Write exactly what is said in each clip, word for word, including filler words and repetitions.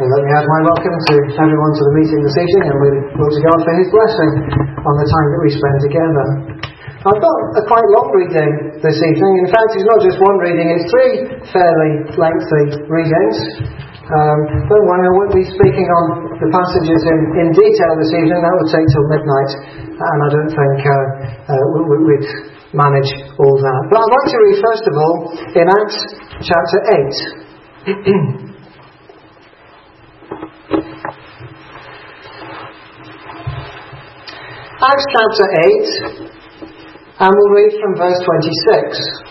So let me add my welcome to everyone to the meeting this evening, and we look to God for His blessing on the time that we spend together. I've got a quite long reading this evening. In fact, it's not just one reading, it's three fairly lengthy readings. Um, don't worry, I won't be speaking on the passages in, in detail this evening. That would take till midnight, and I don't think uh, uh, we, we'd manage all that. But I'd like to read first of all in Acts chapter eight. Acts chapter eight, and we'll read from verse twenty-six.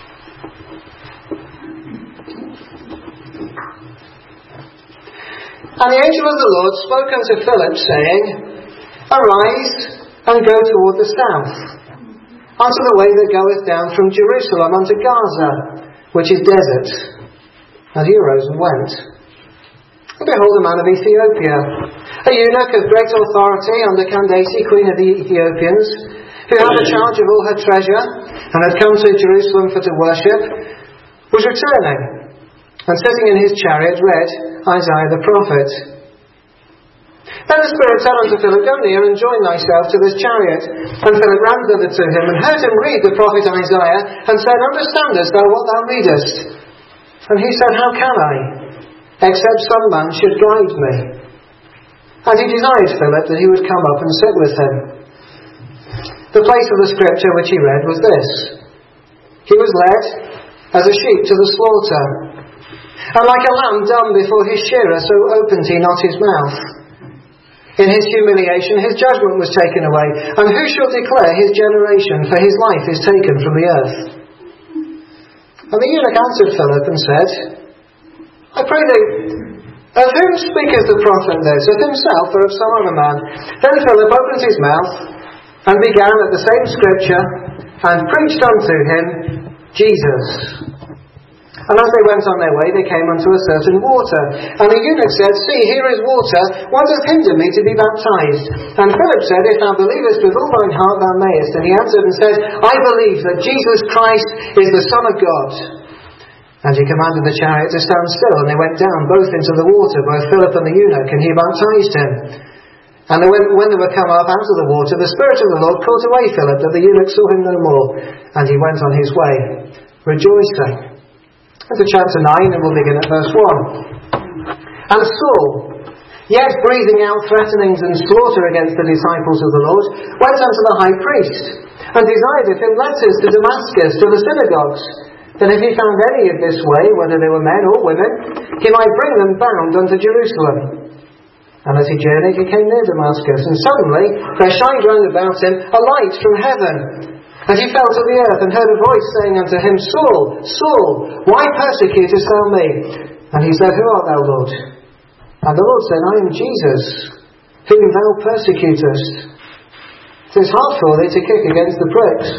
And the angel of the Lord spoke unto Philip, saying, Arise, and go toward the south, unto the way that goeth down from Jerusalem unto Gaza, which is desert. And he arose and went. And behold, a man of Ethiopia, a eunuch of great authority under Candace, queen of the Ethiopians, who had the charge of all her treasure, and had come to Jerusalem for to worship, was returning, and sitting in his chariot read Isaiah the prophet. Then the Spirit said unto Philip, Go near and join thyself to this chariot. And Philip ran thither to him, and heard him read the prophet Isaiah, and said, Understandest thou what thou readest? And he said, How can I, except some man should guide me? And he desired Philip that he would come up and sit with him. The place of the scripture which he read was this: He was led as a sheep to the slaughter, and like a lamb dumb before his shearer, so opened he not his mouth. In his humiliation his judgment was taken away, and who shall declare his generation? For his life is taken from the earth. And the eunuch answered Philip and said, I pray thee, of whom speaketh the prophet this, of himself or of some other man? Then Philip opened his mouth, and began at the same scripture, and preached unto him Jesus. And as they went on their way, they came unto a certain water. And the eunuch said, See, here is water, what doth hinder me to be baptized? And Philip said, If thou believest with all thine heart, thou mayest. And he answered and said, I believe that Jesus Christ is the Son of God. And he commanded the chariot to stand still, and they went down both into the water, both Philip and the eunuch, and he baptized him. And when they were come up out of the water, the Spirit of the Lord caught away Philip, that the eunuch saw him no more, and he went on his way, rejoicing. To chapter nine, and we'll begin at verse one. And Saul, yet breathing out threatenings and slaughter against the disciples of the Lord, went unto the high priest, and desired of him letters to Damascus, to the synagogues, that if he found any of this way, whether they were men or women, he might bring them bound unto Jerusalem. And as he journeyed, he came near Damascus, and suddenly there shined round about him a light from heaven. And he fell to the earth, and heard a voice saying unto him, Saul, Saul, why persecutest thou me? And he said, Who art thou, Lord? And the Lord said, I am Jesus, whom thou persecutest. It is hard for thee to kick against the pricks.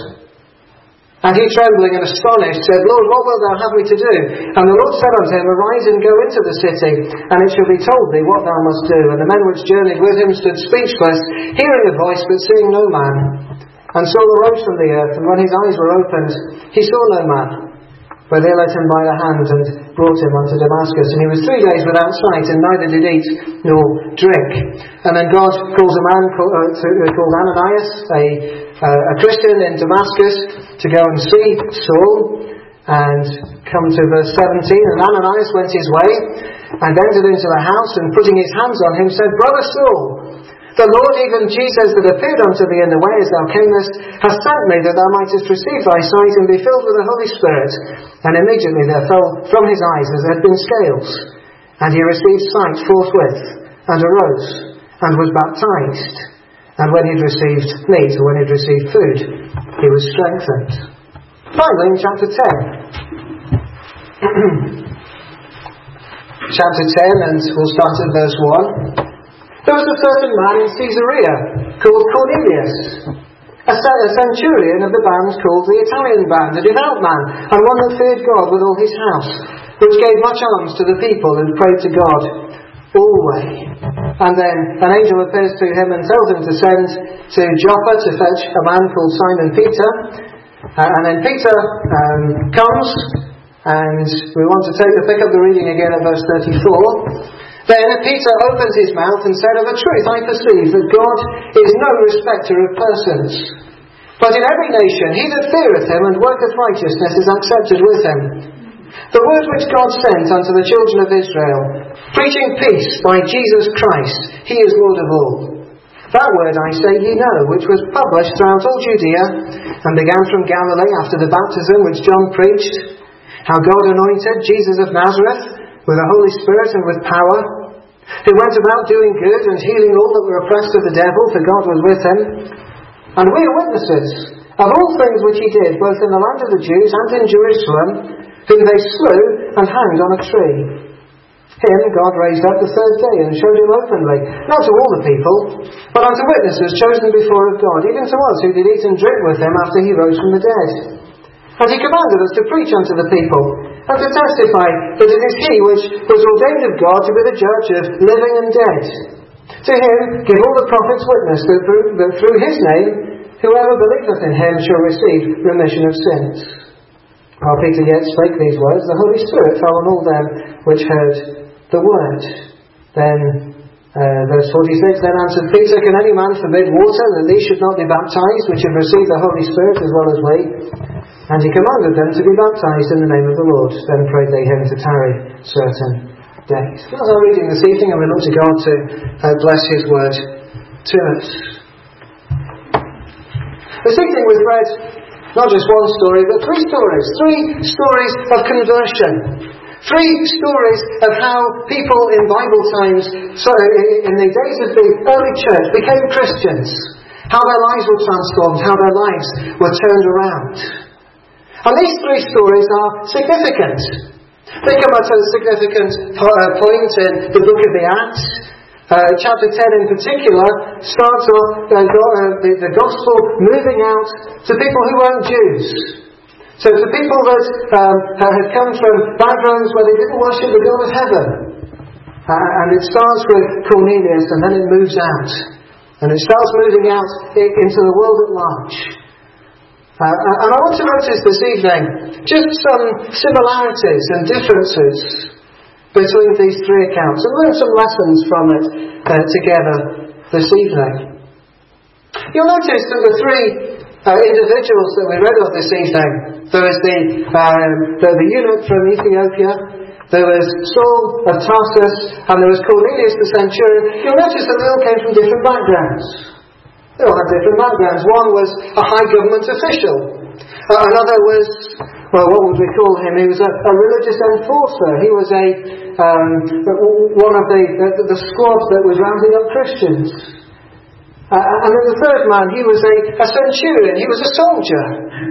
And he, trembling and astonished, said, Lord, what wilt thou have me to do? And the Lord said unto him, Arise and go into the city, and it shall be told thee what thou must do. And the men which journeyed with him stood speechless, hearing the voice, but seeing no man. And Saul arose from the earth, and when his eyes were opened, he saw no man. But they led him by the hand, and brought him unto Damascus. And he was three days without sight, and neither did eat nor drink. And then God calls a man called, uh, to, uh, called Ananias, a, uh, a Christian in Damascus, to go and see Saul. And come to verse seventeen. And Ananias went his way, and entered into the house, and putting his hands on him, said, Brother Saul, the Lord, even Jesus, that appeared unto thee in the way as thou camest, hath sent me that thou mightest receive thy sight and be filled with the Holy Spirit. And immediately there fell from his eyes as there had been scales. And he received sight forthwith, and arose, and was baptized. And when he had received meat, or when he had received food, he was strengthened. Finally, in chapter ten. chapter ten, and we'll start at verse one. There was a certain man in Caesarea called Cornelius, a centurion of the band called the Italian band, a devout man, and one that feared God with all his house, which gave much alms to the people and prayed to God always. And then an angel appears to him and tells him to send to Joppa to fetch a man called Simon Peter. Uh, and then Peter um, comes, and we want to take pick up the reading again at verse thirty-four. Then Peter opened his mouth and said, "Of a truth I perceive that God is no respecter of persons. But in every nation he that feareth him and worketh righteousness is accepted with him. The word which God sent unto the children of Israel, preaching peace by Jesus Christ, he is Lord of all. That word, I say, ye know, which was published throughout all Judea, and began from Galilee after the baptism which John preached, how God anointed Jesus of Nazareth with the Holy Spirit and with power, who went about doing good and healing all that were oppressed of the devil, for God was with him. And we are witnesses of all things which he did, both in the land of the Jews and in Jerusalem, whom they slew and hanged on a tree. Him God raised up the third day and showed him openly, not to all the people, but unto witnesses chosen before of God, even to us who did eat and drink with him after he rose from the dead. And he commanded us to preach unto the people, and to testify that it is he which was ordained of God to be the judge of living and dead. To him give all the prophets witness that through, that through his name whoever believeth in him shall receive remission of sins. While Peter yet spake these words, the Holy Spirit fell on all them which heard the word. Then, uh, verse forty-six, then answered Peter, Can any man forbid water, that these should not be baptized, which have received the Holy Spirit as well as we? And he commanded them to be baptized in the name of the Lord. Then prayed they him to tarry certain days. As I'm reading this evening, I will look to God to uh, bless his word to us. This evening we've read not just one story, but three stories. Three stories of conversion. Three stories of how people in Bible times, sorry, in the days of the early church, became Christians. How their lives were transformed, how their lives were turned around. And these three stories are significant. They come at a significant point in the book of the Acts. Uh, chapter ten in particular starts off uh, the, the gospel moving out to people who weren't Jews. So to people that um, had come from backgrounds where they didn't worship the God of heaven. Uh, and it starts with Cornelius and then it moves out. And it starts moving out into the world at large. Uh, and I want to notice this evening just some similarities and differences between these three accounts and learn some lessons from it uh, together this evening. You'll notice that the three uh, individuals that we read of this evening, there was the, um, the, the eunuch from Ethiopia, there was Saul of Tarsus, and there was Cornelius the centurion. You'll notice that they all came from different backgrounds. They all had different backgrounds. One was a high government official. Uh, another was, well, what would we call him? He was a, a religious enforcer. He was a um, one of the, the, the squad that was rounding up Christians. Uh, and then the third man, he was a, a centurion. He was a soldier.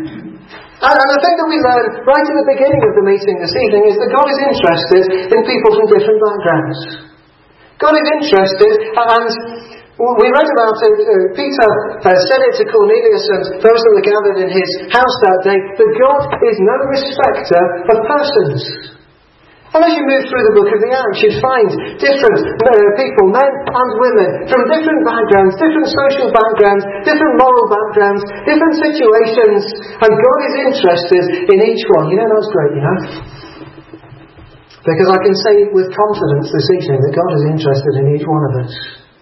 And, and the thing that we learn right at the beginning of the meeting this evening is that God is interested in people from different backgrounds. God is interested, and we read about it, uh, Peter uh, said it to Cornelius and those that were gathered in his house that day, that God is no respecter of persons. And as you move through the book of the Acts, you find different uh, people, men and women, from different backgrounds, different social backgrounds, different moral backgrounds, different situations, and God is interested in each one. You know, that's great, you know? Because I can say with confidence this evening that God is interested in each one of us.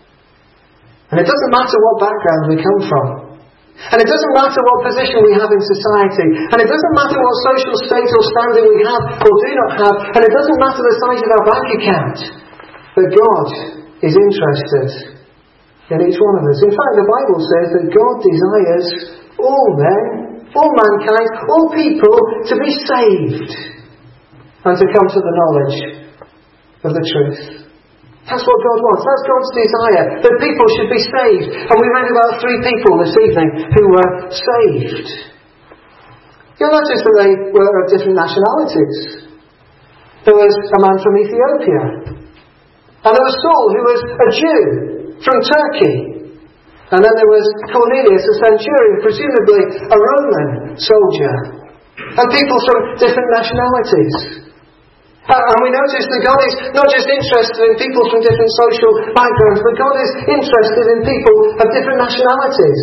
And it doesn't matter what background we come from. And it doesn't matter what position we have in society. And it doesn't matter what social state or standing we have or do not have. And it doesn't matter the size of our bank account. But God is interested in each one of us. In fact, the Bible says that God desires all men, all mankind, all people to be saved and to come to the knowledge of the truth. That's what God wants. That's God's desire, that people should be saved. And we read about three people this evening who were saved. You'll notice that they were of different nationalities. There was a man from Ethiopia. And there was Saul, who was a Jew from Turkey. And then there was Cornelius, a centurion, presumably a Roman soldier. And people from different nationalities. Uh, and we notice that God is not just interested in people from different social backgrounds, but God is interested in people of different nationalities.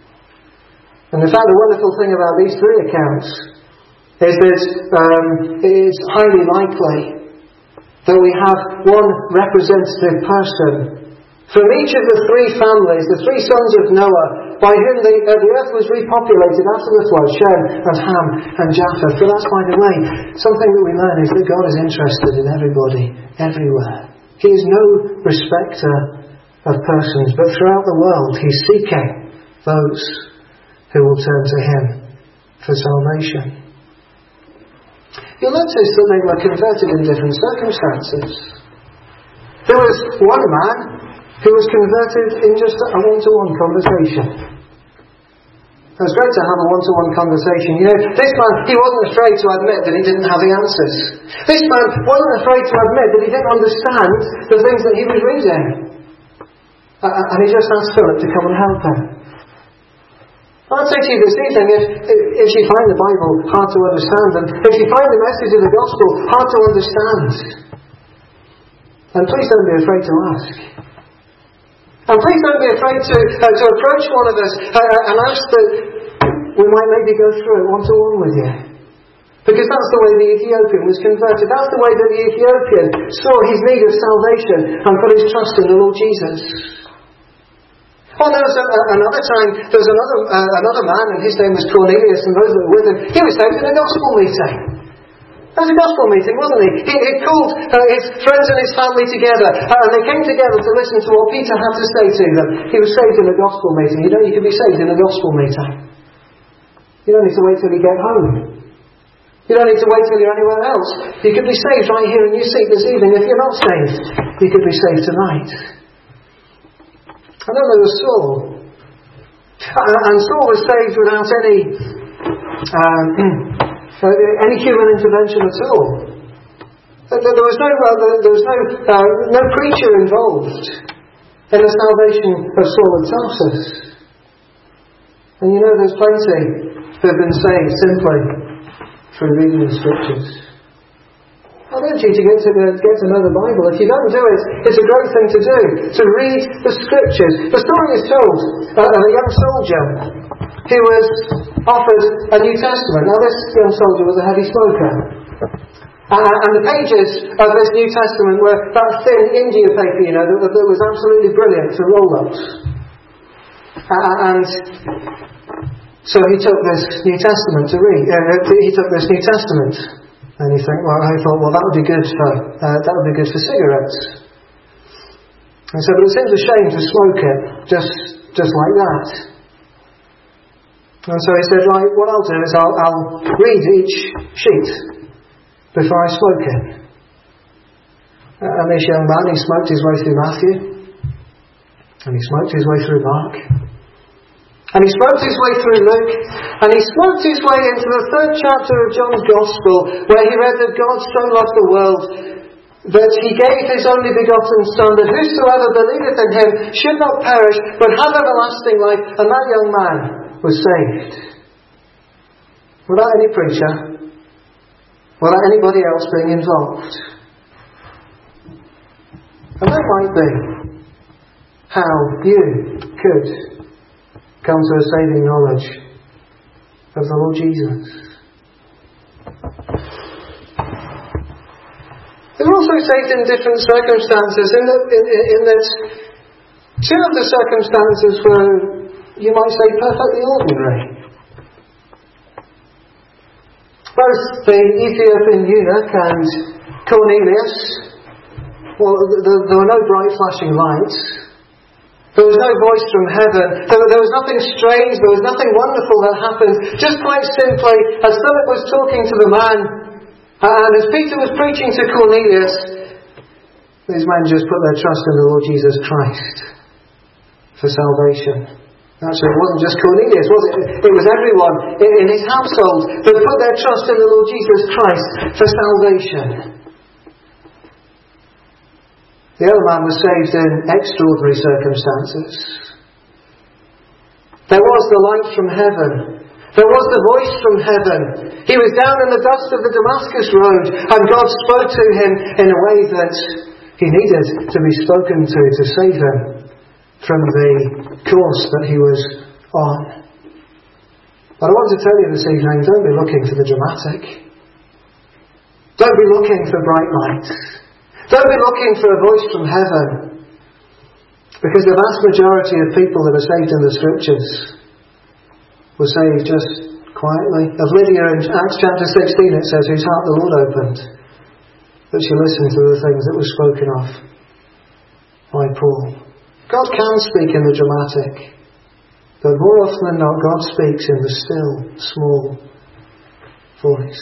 And in fact, the wonderful thing about these three accounts is that um, it is highly likely that we have one representative person from each of the three families, the three sons of Noah, by whom the, uh, the earth was repopulated after the flood, Shem and Ham and Japheth. But that's, by the way, something that we learn is that God is interested in everybody, everywhere. He is no respecter of persons, but throughout the world He's seeking those who will turn to Him for salvation. You'll notice that they were converted in different circumstances. There was one man who was converted in just a one-to-one conversation. It was great to have a one-to-one conversation. You know, this man, he wasn't afraid to admit that he didn't have the answers. This man wasn't afraid to admit that he didn't understand the things that he was reading. Uh, and he just asked Philip to come and help him. I'd say to you this evening, if, if you find the Bible hard to understand, and if you find the message of the gospel hard to understand, then please don't be afraid to ask. And please don't be afraid to, uh, to approach one of us uh, and ask that we might maybe go through it one-to-one with you. Because that's the way the Ethiopian was converted. That's the way that the Ethiopian saw his need of salvation and put his trust in the Lord Jesus. Oh, there was a, a, another time, there was another uh, another man, and his name was Cornelius, and those that were with him, he was saved in a gospel meeting. It was a gospel meeting, wasn't he? He, he called uh, his friends and his family together, uh, and they came together to listen to what Peter had to say to them. He was saved in a gospel meeting. You know, you can be saved in a gospel meeting. You don't need to wait till you get home. You don't need to wait till you're anywhere else. You could be saved right here in your seat this evening. If you're not saved, you could be saved tonight. And then there was Saul. Uh, and Saul was saved without any um, any human intervention at all. There was no uh, there was no uh, no preacher involved in the salvation of Saul of Tarsus. And you know, there's plenty who have been saved simply through reading the Scriptures. I urge you to get to, uh, get to know the Bible. If you don't do it, it's a great thing to do, to read the Scriptures. The story is told uh, of a young soldier who was offered a New Testament. Now, this young soldier was a heavy smoker. Uh, and the pages of this New Testament were that thin India paper, you know, that, that was absolutely brilliant for roll-ups. Uh, and so he took this New Testament to read. Uh, he took this New Testament. And you think, well, I thought, well, that would be good for uh, that would be good for cigarettes. And so, but it seems a shame to smoke it just just like that. And so he said, right, what I'll do is I'll, I'll read each sheet before I smoke it. And this young man, he smoked his way through Matthew, and he smoked his way through Mark. And he smoked his way through Luke, and he smoked his way into the third chapter of John's Gospel, where he read that God so loved the world that He gave His only begotten Son, that whosoever believeth in Him should not perish, but have everlasting life. And that young man was saved. Without any preacher, without anybody else being involved. And that might be how you could come to a saving knowledge of the Lord Jesus. They're also saved in different circumstances, in that, in, in that two of the circumstances were, you might say, perfectly ordinary. Both the Ethiopian eunuch and Cornelius, well, there were no bright flashing lights. There was no voice from heaven. There, there was nothing strange. There was nothing wonderful that happened. Just quite simply, as Philip was talking to the man, and as Peter was preaching to Cornelius, these men just put their trust in the Lord Jesus Christ for salvation. Actually, it wasn't just Cornelius, was it? It was everyone in his household that put their trust in the Lord Jesus Christ for salvation. The other man was saved in extraordinary circumstances. There was the light from heaven. There was the voice from heaven. He was down in the dust of the Damascus road, and God spoke to him in a way that he needed to be spoken to to save him from the course that he was on. But I want to tell you this evening, don't be looking for the dramatic. Don't be looking for bright lights. Don't be looking for a voice from heaven, because the vast majority of people that are saved in the Scriptures were saved just quietly. Of Lydia in Acts chapter sixteen it says, whose heart the Lord opened, that she listened to the things that were spoken of by Paul. God can speak in the dramatic, but more often than not, God speaks in the still, small voice.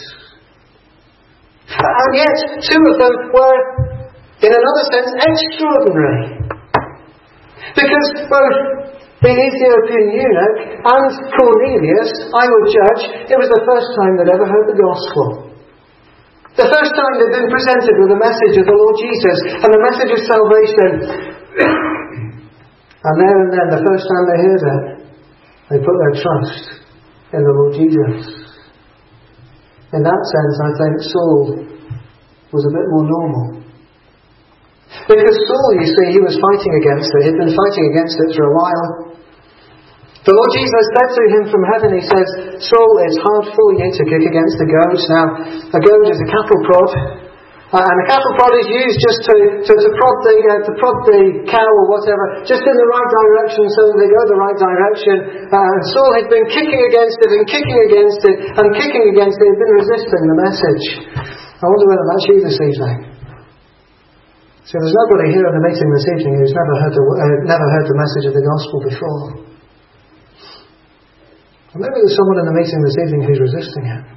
And yet, two of them were, in another sense, extraordinary. Because both the Ethiopian eunuch and Cornelius, I would judge, it was the first time they'd ever heard the gospel. The first time they'd been presented with the message of the Lord Jesus and the message of salvation. And there and then, the first time they heard it, they put their trust in the Lord Jesus. In that sense, I think Saul was a bit more normal. Because Saul, you see, he was fighting against it. He'd been fighting against it for a while. The Lord Jesus said to him from heaven, he says, Saul, it's hard for you to kick against the goads. Now, a goad is a cattle prod. Uh, and a cattle prod is used just to, to, to, prod the, uh, to prod the cow or whatever, just in the right direction so that they go the right direction. Uh, and Saul had been kicking against it and kicking against it and kicking against it. He'd been resisting the message. I wonder whether that's you this evening. So there's nobody here in the meeting this evening who's never heard the, uh, never heard the message of the gospel before. Or maybe there's someone in the meeting this evening who's resisting it.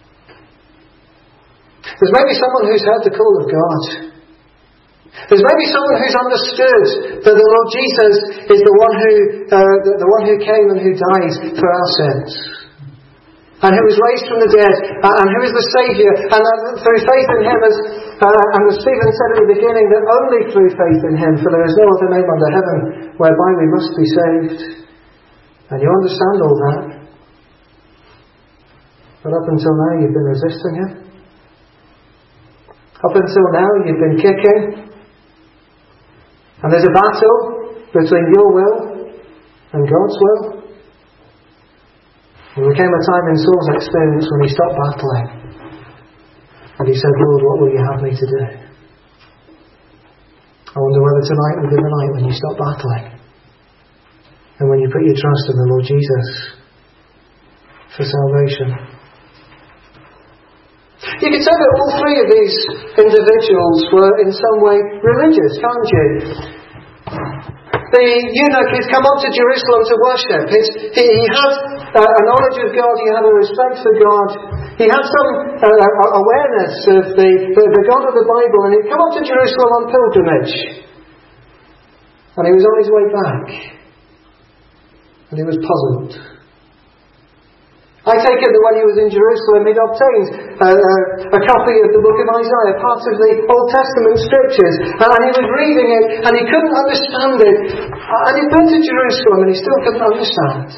There's maybe someone who's heard the call of God. There's maybe someone who's understood that the Lord Jesus is the one who uh, the, the one who came and who died for our sins, and who was raised from the dead, uh, and who is the Saviour, and uh, through faith in Him, as uh, and as Stephen said at the beginning, that only through faith in Him, for there is no other name under heaven whereby we must be saved. And you understand all that, but up until now you've been resisting Him. Up until now you've been kicking, and there's a battle between your will and God's will. There came a time in Saul's experience when he stopped battling, and he said, Lord, what will you have me to do? I wonder whether tonight will be the night when you stop battling, and when you put your trust in the Lord Jesus for salvation. You could say that all three of these individuals were in some way religious, can't you? The eunuch had come up to Jerusalem to worship. His, he, he had uh, a knowledge of God, he had a respect for God, he had some uh, awareness of the, the, the God of the Bible, and he'd come up to Jerusalem on pilgrimage. And he was on his way back. And he was puzzled. I take it that when he was in Jerusalem, he'd obtained uh, uh, a copy of the book of Isaiah, part of the Old Testament scriptures, and he was reading it, and he couldn't understand it. And he'd been to Jerusalem, and he still couldn't understand.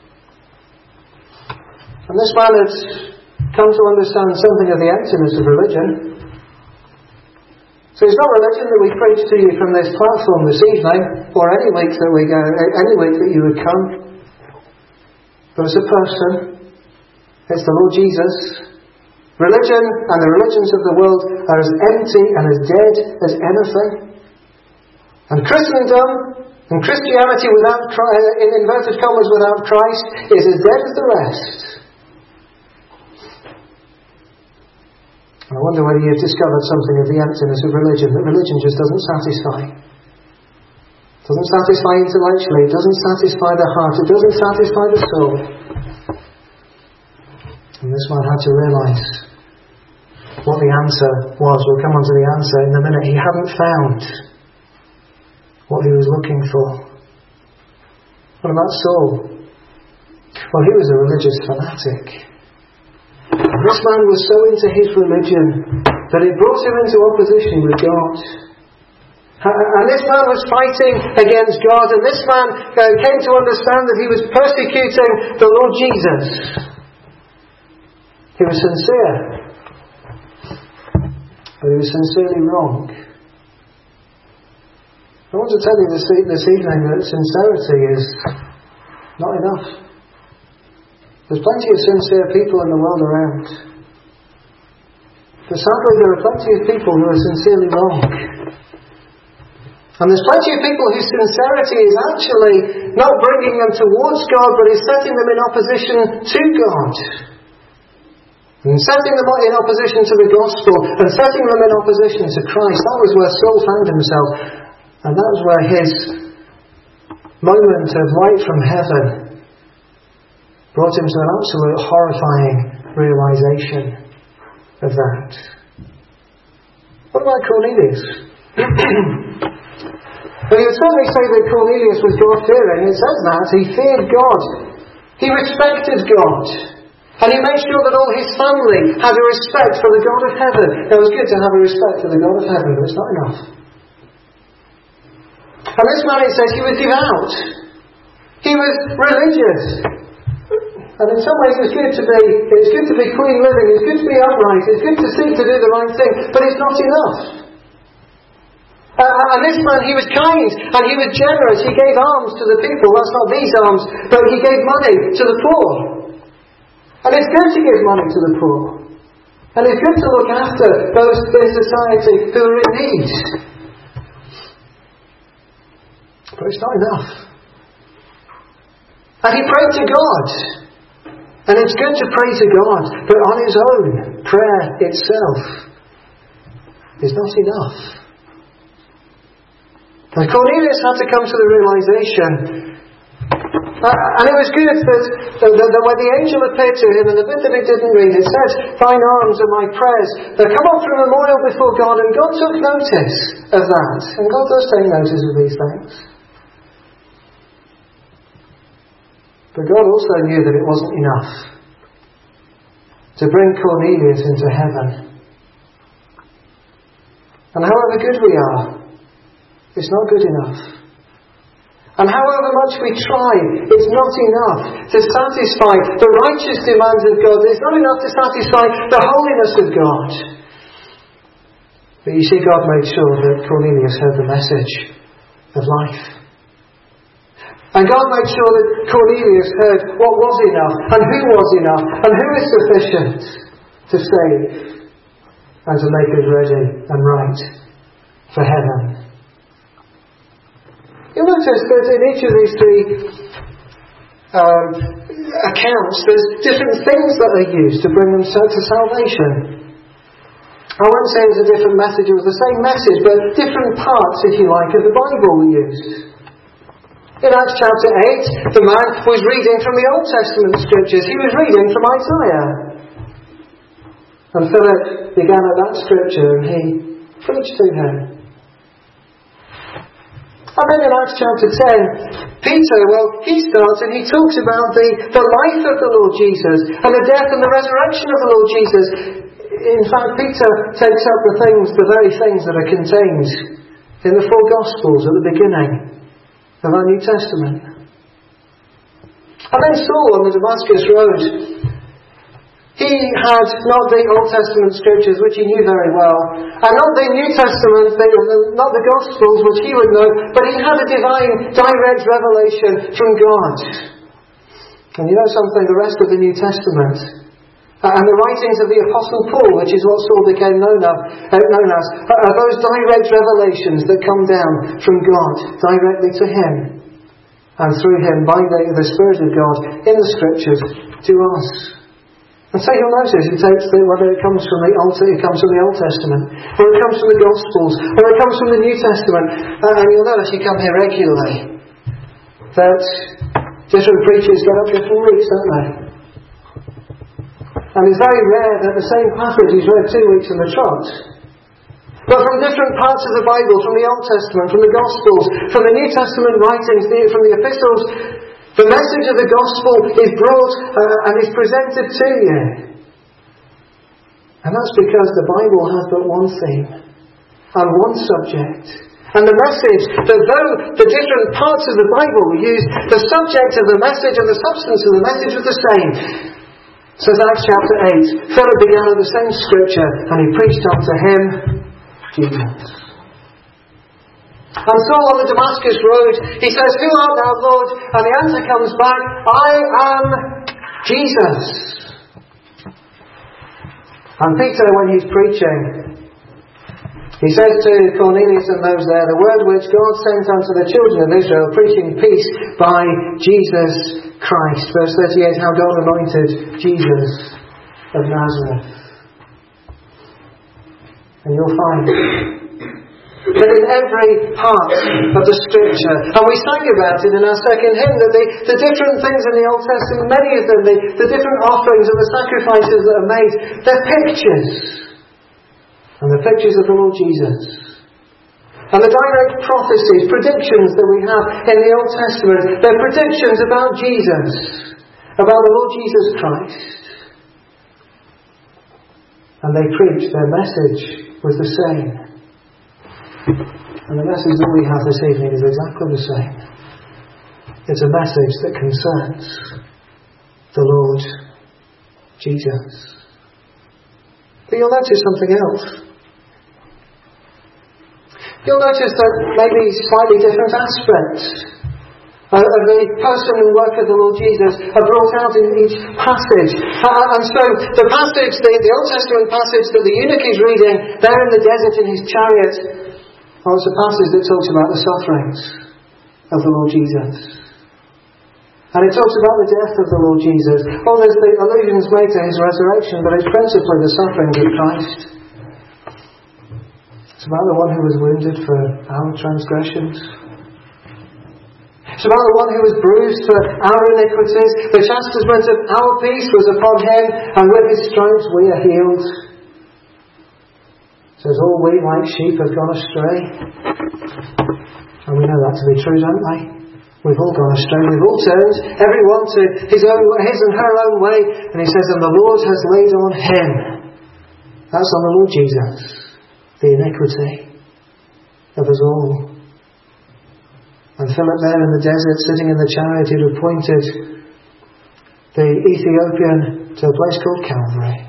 And this man had come to understand something of the emptiness of religion. So it's not religion that we preach to you from this platform this evening, or any week that we go, any week that you would come, but it's a person. It's the Lord Jesus. Religion and the religions of the world are as empty and as dead as anything. And Christendom and Christianity without, in inverted commas, without Christ is as dead as the rest. I wonder whether you've discovered something of the emptiness of religion, that religion just doesn't satisfy. It doesn't satisfy intellectually, it doesn't satisfy the heart, it doesn't satisfy the soul. And this man had to realise what the answer was. We'll come on to the answer in a minute. He hadn't found what he was looking for. What about Saul? Well, he was a religious fanatic. This man was so into his religion that it brought him into opposition with God. And this man was fighting against God, and this man came to understand that he was persecuting the Lord Jesus. He was sincere, but he was sincerely wrong. I want to tell you this, this evening that sincerity is not enough. There's plenty of sincere people in the world around. But sadly there are plenty of people who are sincerely wrong. And there's plenty of people whose sincerity is actually not bringing them towards God, but is setting them in opposition to God. And setting them in opposition to the gospel, and setting them in opposition to Christ. That was where Saul found himself. And that was where his moment of light from heaven brought him to an absolute horrifying realization of that. What about Cornelius? Well, you would certainly say that Cornelius was God-fearing. It says that. He feared God. He respected God. And he made sure that all his family had a respect for the God of heaven. Now, it's good to have a respect for the God of heaven, but it's not enough. And this man, it says, he was devout. He was religious. And in some ways it's good to be, it's good to be clean living, it's good to be upright, it's good to seek to do the right thing, but it's not enough. Uh, and this man, he was kind, and he was generous, he gave alms to the people, that's not these alms, but he gave money to the poor. And it's good to give money to the poor. And it's good to look after those in society who are in need. But it's not enough. And he prayed to God. And it's good to pray to God, but on its own, prayer itself is not enough. And Cornelius had to come to the realization, uh, and it was good that, that, that when the angel appeared to him, and the bit that he didn't read, it said, "Thine arms are my prayers. They come up for a memorial before God," and God took notice of that. And God does take notice of these things. But God also knew that it wasn't enough to bring Cornelius into heaven. And however good we are, it's not good enough. And however much we try, it's not enough to satisfy the righteous demands of God. It's not enough to satisfy the holiness of God. But you see, God made sure that Cornelius heard the message of life. And God made sure that Cornelius heard what was enough, and who was enough, and who is sufficient to save and to make us ready and right for heaven. You'll notice that in each of these three um, accounts, there's different things that are used to bring them to salvation. I won't say it's a different message, it was the same message, but different parts, if you like, of the Bible were used. In Acts chapter eight, the man was reading from the Old Testament scriptures. He was reading from Isaiah. And Philip began at that scripture and he preached to him. And then in Acts chapter ten, Peter, well, he starts and he talks about the, the life of the Lord Jesus and the death and the resurrection of the Lord Jesus. In fact, Peter takes up the things, the very things that are contained in the four Gospels at the beginning of our New Testament. And then Saul on the Damascus Road, he had not the Old Testament scriptures, which he knew very well, and not the New Testament, not the Gospels, which he would know, but he had a divine, direct revelation from God. And you know something, the rest of the New Testament, and the writings of the Apostle Paul, which is what Saul became known, of, known as, are those direct revelations that come down from God directly to him and through him by the, the Spirit of God in the Scriptures to us. And so you'll notice it takes the, whether it comes from the Old, it comes from the Old Testament, or it comes from the Gospels, or it comes from the New Testament, uh, and you'll notice you come here regularly that different preachers get up different weeks, don't they? And it's very rare that the same passage is read two weeks in the trot. But from different parts of the Bible, from the Old Testament, from the Gospels, from the New Testament writings, from the epistles, the message of the Gospel is brought uh, and is presented to you. And that's because the Bible has but one theme and one subject. And the message, that though the different parts of the Bible were used, the subject of the message and the substance of the message was the same. Says Acts chapter eight, Philip began at the same scripture and he preached unto him Jesus. And so on the Damascus road, he says, "Who art thou, Lord?" And the answer comes back, "I am Jesus." And Peter, when he's preaching, He says to Cornelius and those there, the word which God sent unto the children of Israel, preaching peace by Jesus Christ. Verse thirty-eight, how God anointed Jesus of Nazareth. And you'll find that in every part of the Scripture, and we sang about it in our second hymn, that the, the different things in the Old Testament, many of them, the, the different offerings and the sacrifices that are made, they're pictures. And the pictures of the Lord Jesus. And the direct prophecies, predictions that we have in the Old Testament, they're predictions about Jesus, about the Lord Jesus Christ. And they preached, their message was the same. And the message that we have this evening is exactly the same. It's a message that concerns the Lord Jesus. But you'll notice something else. You'll notice that maybe slightly different aspects of the person and work of the Lord Jesus are brought out in each passage. And so the passage, the, the Old Testament passage that the eunuch is reading there in the desert in his chariot, well, it's a passage that talks about the sufferings of the Lord Jesus. And it talks about the death of the Lord Jesus. Oh, there's the allusions made to his resurrection, but it's principally the sufferings of Christ. It's about the one who was wounded for our transgressions. It's about the one who was bruised for our iniquities. The chastisement of our peace was upon him, and with his stripes we are healed. It says, all we like sheep have gone astray. And we know that to be true, don't we? We've all gone astray. We've all turned, everyone to his own, his and her own way. And he says, and the Lord has laid on him. That's on the Lord Jesus. The iniquity of us all. And Philip there in the desert, sitting in the chariot, he'd appointed the Ethiopian to a place called Calvary.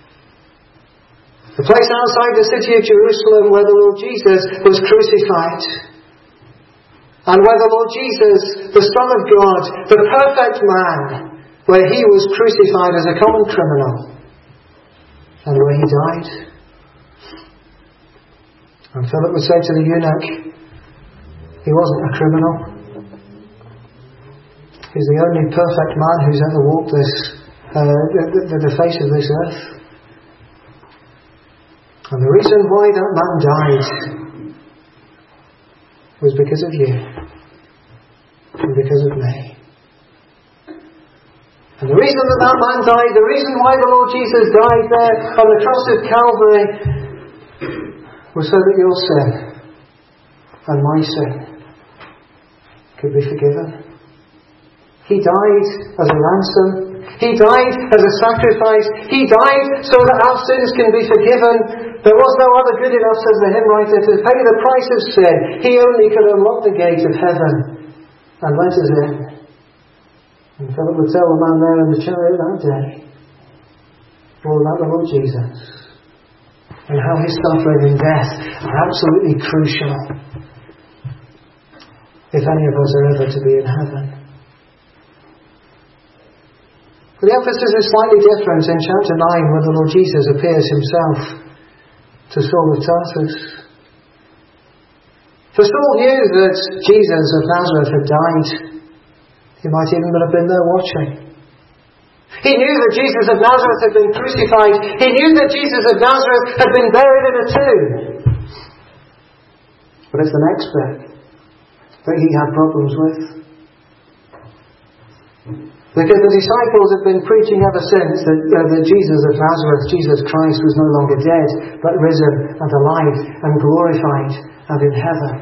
The place outside the city of Jerusalem where the Lord Jesus was crucified. And where the Lord Jesus, the Son of God, the perfect man, where he was crucified as a common criminal. And where he died. And Philip would say to the eunuch, he wasn't a criminal. He's the only perfect man who's ever walked this, uh, the, the, the face of this earth. And the reason why that man died was because of you. And because of me. And the reason that that man died, the reason why the Lord Jesus died there on the cross of Calvary, was so that your sin and my sin could be forgiven. He died as a ransom. He died as a sacrifice. He died so that our sins can be forgiven. There was no other good enough, says the hymn writer, to pay the price of sin. He only could unlock the gate of heaven and let us in. And Philip would tell the man there in the chariot that day all about the Lord Jesus. And how his suffering and death are absolutely crucial if any of us are ever to be in heaven. But the emphasis is slightly different in chapter nine when the Lord Jesus appears himself to Saul of Tarsus. For Saul knew that Jesus of Nazareth had died. He might even have been there watching. He knew that Jesus of Nazareth had been crucified. He knew that Jesus of Nazareth had been buried in a tomb. But it's the next bit that he had problems with. Because the disciples had been preaching ever since that, uh, that Jesus of Nazareth, Jesus Christ, was no longer dead, but risen and alive and glorified and in heaven.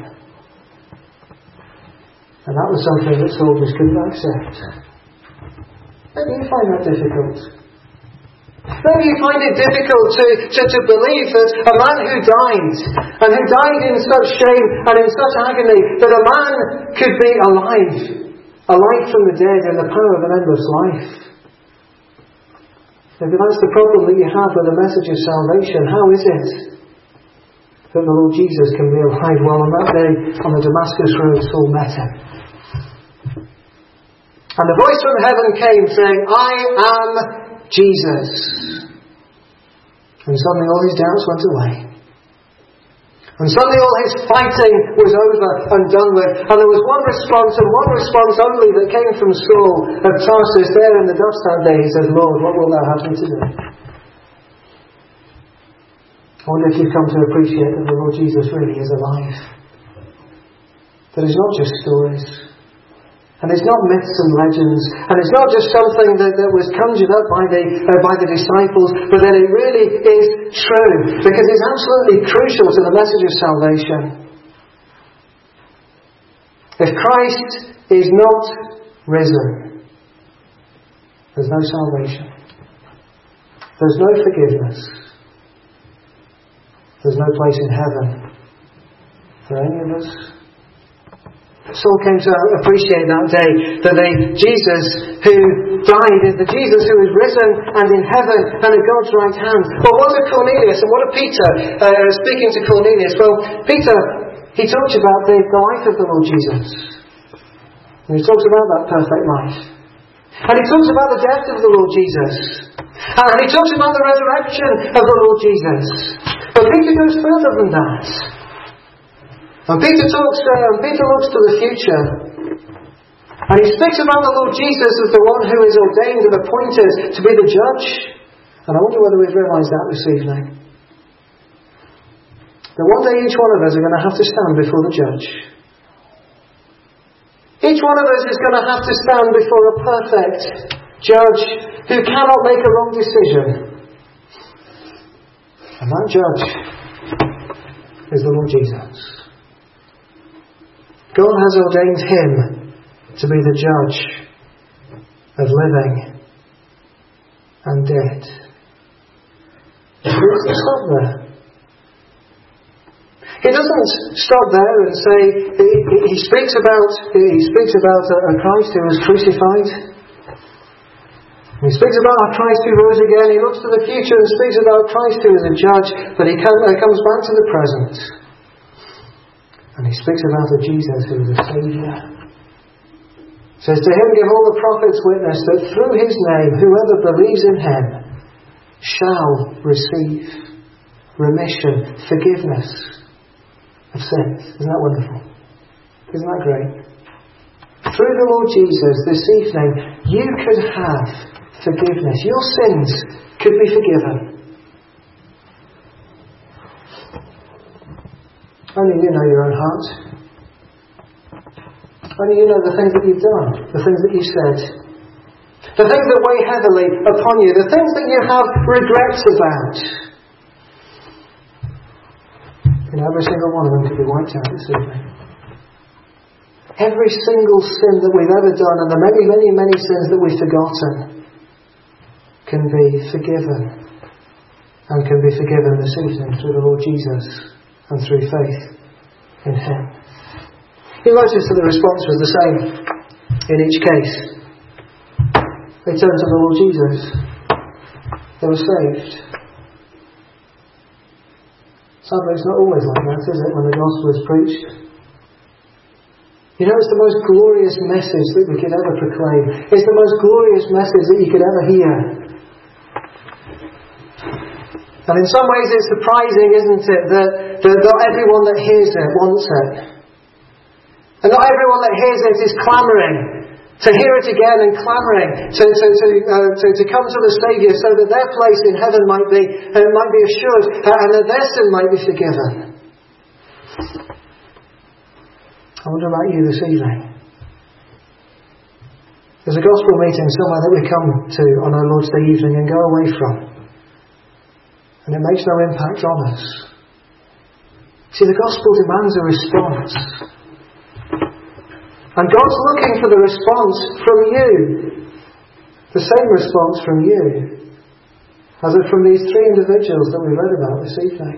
And that was something that Saul just couldn't accept. Maybe you find that difficult. Maybe you find it difficult to, to, to believe that a man who died, and who died in such shame and in such agony, that a man could be alive, alive from the dead in the power of an endless life. Maybe that's the problem that you have with the message of salvation. How is it that the Lord Jesus can be alive? Well, on that day on the Damascus road, Saul met him. And the voice from heaven came saying, I am Jesus. And suddenly all his doubts went away. And suddenly all his fighting was over and done with, and there was one response, and one response only, that came from Saul of Tarsus there in the dust that day. He says, Lord, what will thou have me to do? I wonder if you've come to appreciate that the Lord Jesus really is alive. That it's not just stories. And it's not myths and legends. And it's not just something that, that was conjured up by the, uh, by the disciples, but that it really is true. Because it's absolutely crucial to the message of salvation. If Christ is not risen, there's no salvation. There's no forgiveness. There's no place in heaven for any of us. Saul came to appreciate that day that the Jesus who died is the Jesus who is risen and in heaven and at God's right hand. But what of Cornelius and what of Peter? Uh, speaking to Cornelius, well, Peter, he talks about the, the life of the Lord Jesus. And he talks about that perfect life. And he talks about the death of the Lord Jesus. And he talks about the resurrection of the Lord Jesus. But Peter goes further than that. And Peter talks, uh, and Peter looks to the future. And he speaks about the Lord Jesus as the one who is ordained and appointed to be the judge. And I wonder whether we've realised that this evening. That one day each one of us are going to have to stand before the judge. Each one of us is going to have to stand before a perfect judge who cannot make a wrong decision. And that judge is the Lord Jesus. God has ordained him to be the judge of living and dead. He doesn't stop there. He doesn't stop there and say, he, he speaks about he speaks about a, a Christ who was crucified. He speaks about a Christ who rose again. He looks to the future and speaks about Christ who is a judge, but he comes back to the present. And he speaks about a Jesus who is a Saviour. He says, to him give all the prophets witness that through his name whoever believes in him shall receive remission, forgiveness of sins. Isn't that wonderful? Isn't that great? Through the Lord Jesus this evening you could have forgiveness. Your sins could be forgiven. Only you know your own heart. Only you know the things that you've done, the things that you've said, the things that weigh heavily upon you, the things that you have regrets about. You know, every single one of them could be wiped out this evening. Every single sin that we've ever done, and the many, many, many sins that we've forgotten, can be forgiven, and can be forgiven this evening through the Lord Jesus. And through faith in him. You notice that the response was the same in each case. They turned to the Lord Jesus. They were saved. Sadly, it's not always like that, is it, when the gospel is preached? You know, it's the most glorious message that we could ever proclaim. It's the most glorious message that you could ever hear. And in some ways it's surprising, isn't it, that, that not everyone that hears it wants it. And not everyone that hears it is clamouring to hear it again and clamouring to, to, to, uh, to, to come to the Saviour so that their place in heaven might be, uh, might be assured uh, and that their sin might be forgiven. I wonder about you this evening. There's a gospel meeting somewhere that we come to on our Lord's Day evening and go away from. And it makes no impact on us. See, the gospel demands a response. And God's looking for the response from you. The same response from you as it from these three individuals that we read about this evening.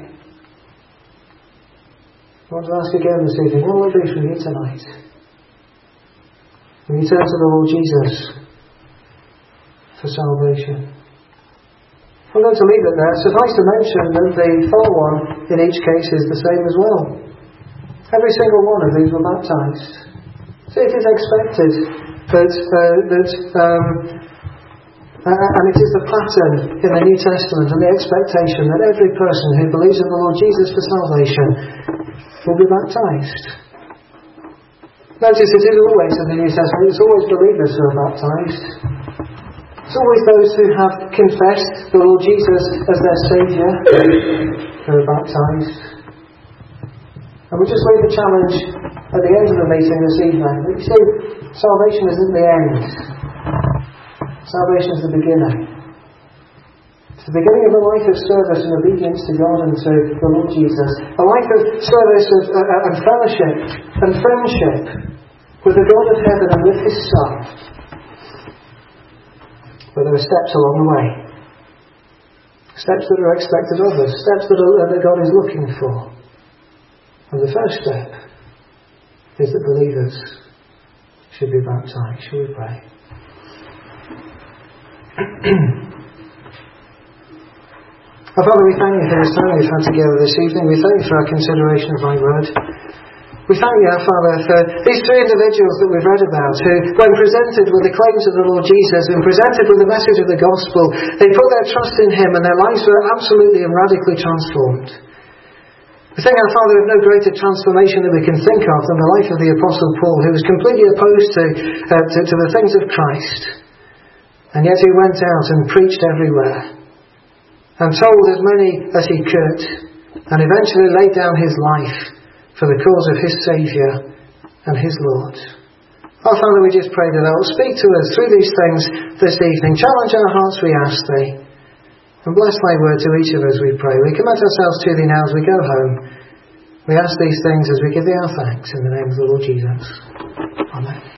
I want to ask again this evening, what will it be from you tonight? When you turn to the Lord Jesus for salvation. I'm going to leave it there. Suffice to mention that the far one in each case is the same as well. Every single one of these were baptised. So it is expected that uh, that um, Uh, and it is the pattern in the New Testament and the expectation that every person who believes in the Lord Jesus for salvation will be baptized. Notice it is always in the New Testament, it's always believers who are baptized. It's always those who have confessed the Lord Jesus as their Saviour who are baptized. And we just leave the challenge at the end of the meeting this evening. You see, salvation isn't the end. Salvation is the beginning. It's the beginning of a life of service and obedience to God and to the Lord Jesus. A life of service of, uh, and fellowship and friendship with the God of heaven and with His Son. But there are steps along the way. Steps that are expected of us. Steps that, are, that God is looking for. And the first step is that believers should be baptized. Shall we pray? Our Father, we thank you for this time we've had together this evening. We thank you for our consideration of thy word. We thank you, our Father, for these three individuals that we've read about who, when presented with the claims of the Lord Jesus and presented with the message of the gospel, they put their trust in Him and their lives were absolutely and radically transformed. We think, our Father, of no greater transformation that we can think of than the life of the Apostle Paul, who was completely opposed to, uh, to, to the things of Christ. And yet he went out and preached everywhere and told as many as he could, and eventually laid down his life for the cause of his Saviour and his Lord. Our Father, we just pray that Thou will speak to us through these things this evening. Challenge our hearts, we ask Thee. And bless Thy word to each of us, we pray. We commit ourselves to Thee now as we go home. We ask these things as we give Thee our thanks in the name of the Lord Jesus. Amen.